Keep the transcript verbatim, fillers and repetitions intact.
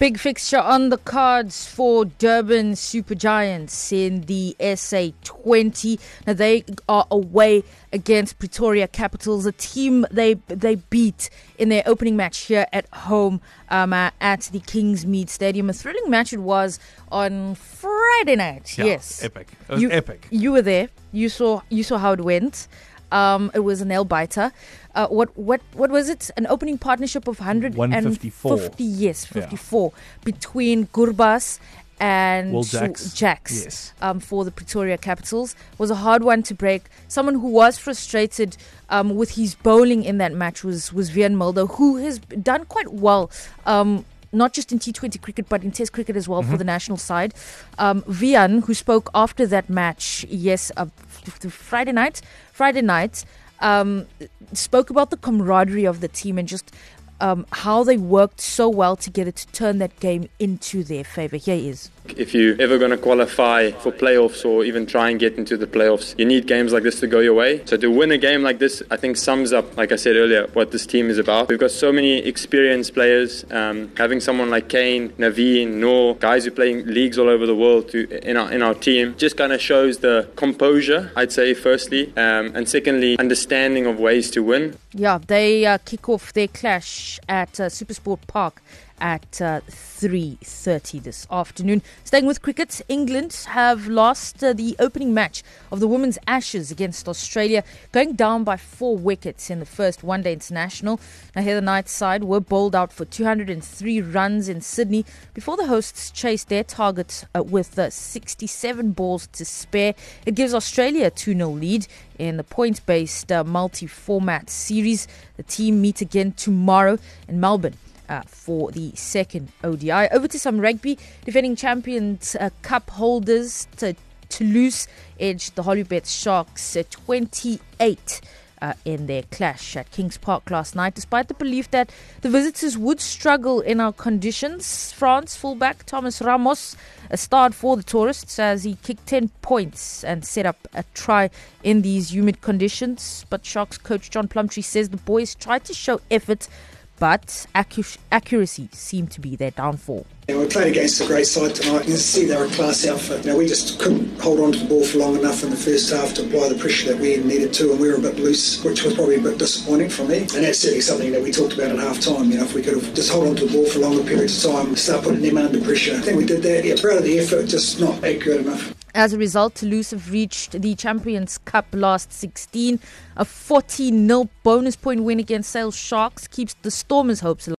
Big fixture on the cards for Durban Super Giants in the S A twenty. Now they are away against Pretoria Capitals, a team they they beat in their opening match here at home um, uh, at the Kingsmead Stadium. A thrilling match it was on Friday night. Yeah, yes, epic. It was you, epic. You were there. You saw you saw how it went. Um, it was a nail biter. Uh, what what what was it? An opening partnership of one hundred fifty-four. fifty, yes, fifty-four yeah. between Gurbas and Will Jacks, Jacks yes. um, for the Pretoria Capitals. Was a hard one to break. Someone who was frustrated um, with his bowling in that match was was Vian Mulder, who has done quite well. Um, not just in T twenty cricket, but in Test cricket as well mm-hmm. for the national side. Um, Vian, who spoke after that match, yes, uh, Friday night, Friday night, um, spoke about the camaraderie of the team and just um, how they worked so well together to turn that game into their favour. Here he is. If you're ever going to qualify for playoffs or even try and get into the playoffs, you need games like this to go your way. So to win a game like this, I think sums up, like I said earlier, what this team is about. We've got so many experienced players. Um, having someone like Kane, Naveen, Noor, guys who play leagues all over the world to, in our in our team, just kind of shows the composure, I'd say, firstly, um, and secondly, understanding of ways to win. Yeah, they uh, kick off their clash at uh, Supersport Park at uh, three thirty this afternoon. Staying with cricket, England have lost uh, the opening match of the Women's Ashes against Australia, going down by four wickets in the first one-day international. Now here the Knights side were bowled out for two hundred three runs in Sydney before the hosts chased their target uh, with uh, sixty-seven balls to spare. It gives Australia a two nil lead in the point-based uh, multi-format series. The team meet again tomorrow in Melbourne Uh, for the second O D I. Over to some rugby. Defending champions uh, cup holders to Toulouse edged the Hollywood Sharks uh, twenty-eight uh, in their clash at Kings Park last night, despite the belief that the visitors would struggle in our conditions. France fullback Thomas Ramos uh, starred for the tourists as he kicked ten points and set up a try in these humid conditions. But Sharks coach John Plumtree says the boys tried to show effort, but accu- accuracy seemed to be their downfall. Yeah, we played against a great side tonight, and you see they're a class outfit. You know, we just couldn't hold on to the ball for long enough in the first half to apply the pressure that we needed to, and we were a bit loose, which was probably a bit disappointing for me. And that's certainly something that we talked about at half time. You know, if we could have just held on to the ball for longer periods of time, start putting them under pressure. I think we did that. Yeah, proud of the effort, just not accurate enough. As a result, Toulouse have reached the Champions Cup last sixteen. A forty nil bonus point win against Sale Sharks keeps the Stormers' hopes alive.